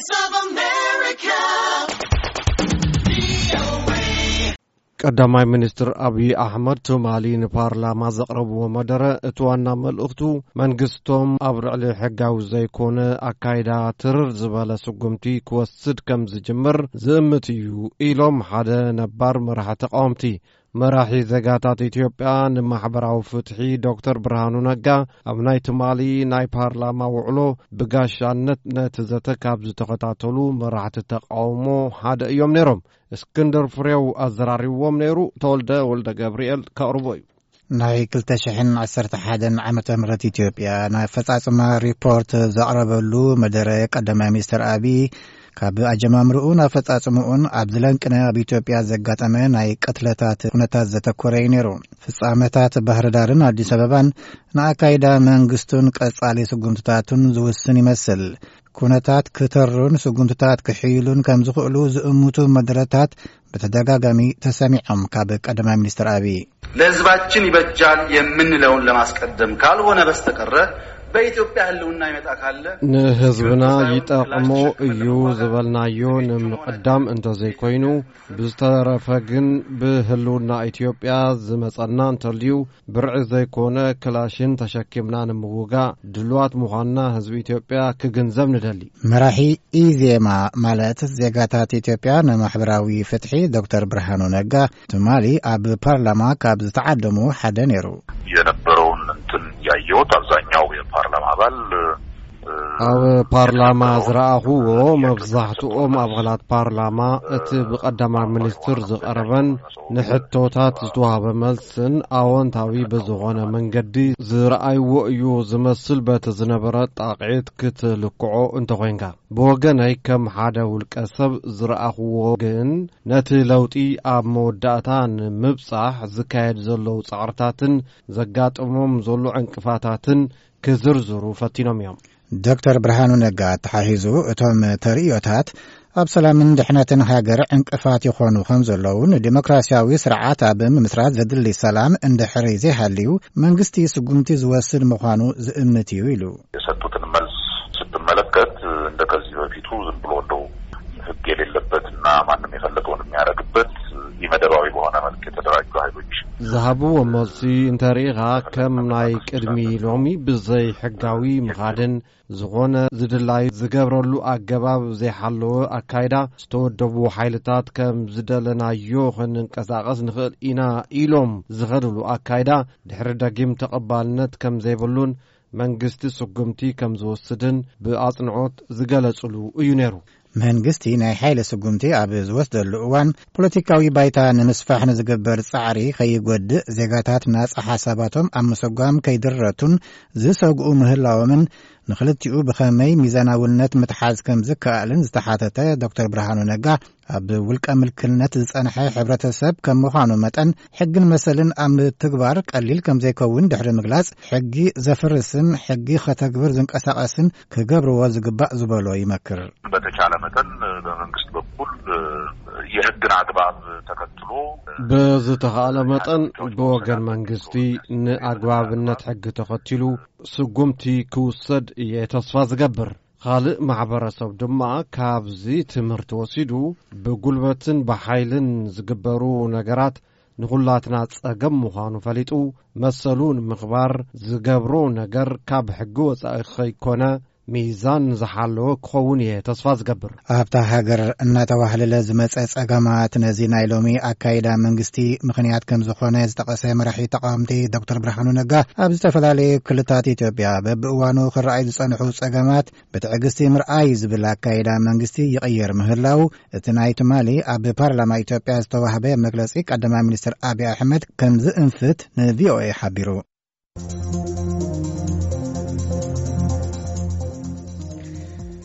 Voice of America. ቀዳማይ ሚኒስትር አብይ አህመድ ቱማሊ ንፓርላማ ዘቅረብዎ መደረ እትዋና መልእኽቱ መንግስቶም አብርዕሊ ሕጋዊ ዘይኮነ አካይዳ ትርር ዝበለ ስጉምቲ ክወስድ ከም ዝጅምር ዝእምት እዩ ኢሎም ሓደ ነባር መራሒ ተቃውምቲ መራሒ ዘጋታት ኢትዮጵያ ንማሕበራዊ ፍትሒ ዶክተር ብርሃኑ ነጋ ኣብ ናይ ቱማሊ ናይ ፓርላማ ውዕሎ ብጋሻነት ነቲ ዘተካብ ዝተኸታተሉ መራሕቲ ተቃውሞ ሓደ እዮም ነይሮም እስክንድር ፍሬው ኣዘራሪዎም ነይሩ ተወልደ ወልደ ገብርኤል ከቅርቦ እዩ ናይ 2011 ዓመተ ምህረት ኢትዮጵያ ናይ ፈጻጽማ ሪፖርት ዘቕረበሉ መደረ ቀዳማይ ሚኒስትር አብይ ካብ ኣጀማምሩኡን ኣፈጻጽሙኡን ኣብ ዝለንቅነ ኣብ ኢትዮጵያ ዘጋጠመ ናይ ቀትለታት ኩነታት ዘተኮረ ነይሩ ፍጻመታት ባህር ዳርን አዲስ አበባን ንኣካይዳ መንግስቱን ቀጻሊ ስጉምትታቱን ዝውስን ይመስል ኩነታት ክተሩን ስጉምትታት ክሕይሉን ከም ዝኽእሉ ዝእምቱ መደረታት በተደጋጋሚ ተሰሚዖም ካብ ቀዳማይ ሚኒስትር አብይ ለህዝባችን ይበጃል የምንለውን ለማስቀደም ካልሆነ በስተቀረ በኢትዮጵያ ህልውና ይመጣ ካለ ንህዝብና ይጠቅሞ እዩ ዝበልናዮ ንምቅዳም እንተ ዘይኮይኑ ብዝተረፈ ግን ብህልውና ኢትዮጵያ ዝመጸና እንተልዩ ብርዒ ዘይኮነ ክላሽን ተሸኪምና ንምውጋ ድልዋት ምዃንና ህዝቢ ኢትዮጵያ ክግንዘብ ንደሊ መራሒ ኢዜማ ማለት ዜጋታት ኢትዮጵያ ንማሕበራዊ ፍትሒ ዶክተር ብርሃኑ ነጋ ቱማሊ ኣብ ፓርላማ ካብ ዝተዓደሙ ሓደ ነይሩ የነበረውን እንትን ያየሁት አብዛኛው የፓርላማ አባል ኣብ ፓርላማ ዝረአኹዎ መብዛሕትኦም ኣባላት ፓርላማ እቲ ብቀዳማይ ሚኒስትር ዝቐረበን ንሕቶታት ዝተዋህበ መልስን ኣዎንታዊ ብዝኾነ መንገዲ ዝረአይዎ እዩ ዝመስል በቲ ዝነበረ ጣቕዒት ክትልክዖ እንተኮይንካ ብወገነይ ከም ሓደ ውልቀ ሰብ ዝረአኽዎ ግን ነቲ ለውጢ ኣብ መወዳእታ ንምብጻሕ ዝካየድ ዘለዉ ጻዕርታትን ዘጋጥሞም ዘሎ ዕንቅፋታትን ክዝርዝሩ ፈቲኖም እዮም ዶክተር ብርሃኑ ነጋ ተሓሂዙ እቶም ተርእዮታት ኣብ ሰላምን ድሕነትን ሃገር ዕንቅፋት ይኾኑ ከም ዘለውን ዲሞክራሲያዊ ስርዓት ኣብ ምምስራት ዘድሊ ሰላም እንድሕር ዘይሃልዩ መንግስቲ ስጉምቲ ዝወስድ ምዃኑ ዝእምት እዩ ኢሉ የሰጡትን መልስ ስትመለከት እንደ ከዚህ በፊቱ ዝም ብሎ እንደው ህግ የሌለበትና ማንም የፈለገውን የሚያደርግበት ኢመደባዊ በሆነ መልክ የተደራጁ ኃይሎች ዝሃብዎ መልሲ እንተሪኢኻ ከም ናይ ቅድሚ ሎሚ ብዘይ ሕጋዊ ምኻድን ዝኾነ ዝድላይ ዝገብረሉ ኣገባብ ዘይሓለወ ኣካይዳ ዝተወደቡ ሓይልታት ከም ዝደለናዮ ክንንቀሳቐስ ንኽእል ኢና ኢሎም ዝኸድሉ ኣካይዳ ድሕሪ ደጊም ተቐባልነት ከም ዘይብሉን መንግስቲ ስጉምቲ ከም ዝወስድን ብኣጽንዖት ዝገለጽሉ እዩ ነይሩ መንግስቲ ናይ ሓይለ ስጉምቲ ኣብ ዝወስደሉ እዋን ፖለቲካዊ ባይታ ንምስፋሕ ንዝግበር ጻዕሪ ከይጎድእ ዜጋታት ናጻ ሓሳባቶም ኣብ መሰጓም ከይድረቱን ዝሰግኡ ምህላዎምን ንኽልቲኡ ብኸመይ ሚዛናውነት ምትሓዝ ከም ዝከኣልን ዝተሓተተ ዶክተር ብርሃኑ ነጋ ኣብ ውልቀ ምልክልነት ዝጸንሐ ሕብረተሰብ ከም ምዃኑ መጠን ሕግን መሰልን ኣብ ትግባር ቀሊል ከም ዘይከውን ድሕሪ ምግላጽ ሕጊ ዘፍርስን ሕጊ ከተግብር ዝንቀሳቐስን ክገብርዎ ዝግባእ ዝበሎ ይመክር በተቻለ መጠን በመንግስት በኩል የሕግን አግባብ ተከትሎ በዝተኻለ መጠን በወገን መንግስቲ ንአግባብነት ሕግ ተኸትሉ ስጉምቲ ክውሰድ የተስፋ ዝገብር ካልእ ማሕበረሰብ ድማ ካብዚ ትምህርቲ ወሲዱ ብጉልበትን በኃይልን ዝግበሩ ነገራት ንኹላትና ጸገም ምዃኑ ፈሊጡ መሰሉ ንምኽባር ዝገብሮ ነገር ካብ ሕጊ ወጻኢ ኸይኮነ ሚዛን ዝሓለወ ክኸውን እየ ተስፋ ዝገብር ኣብታ ሃገር እናተዋህለለ ዝመጸ ጸገማት ነዚ ናይ ሎሚ ኣካይዳ መንግስቲ ምኽንያት ከም ዝኾነ ዝጠቐሰ መራሒ ተቃዋምቲ ዶክተር ብርሃኑ ነጋ ኣብ ዝተፈላለዩ ክልታት ኢትዮጵያ በብእዋኑ ክረኣዩ ዝጸንሑ ጸገማት ብትዕግስቲ ምርኣይ ዝብል ኣካይዳ መንግስቲ ይቕየር ምህላው እቲ ናይ ቱማሊ ኣብ ፓርላማ ኢትዮጵያ ዝተዋህበ መግለጺ ቀዳማይ ሚኒስትር አብይ አሕመድ ከም ዝእንፍት ንቪኦኤ ሓቢሩ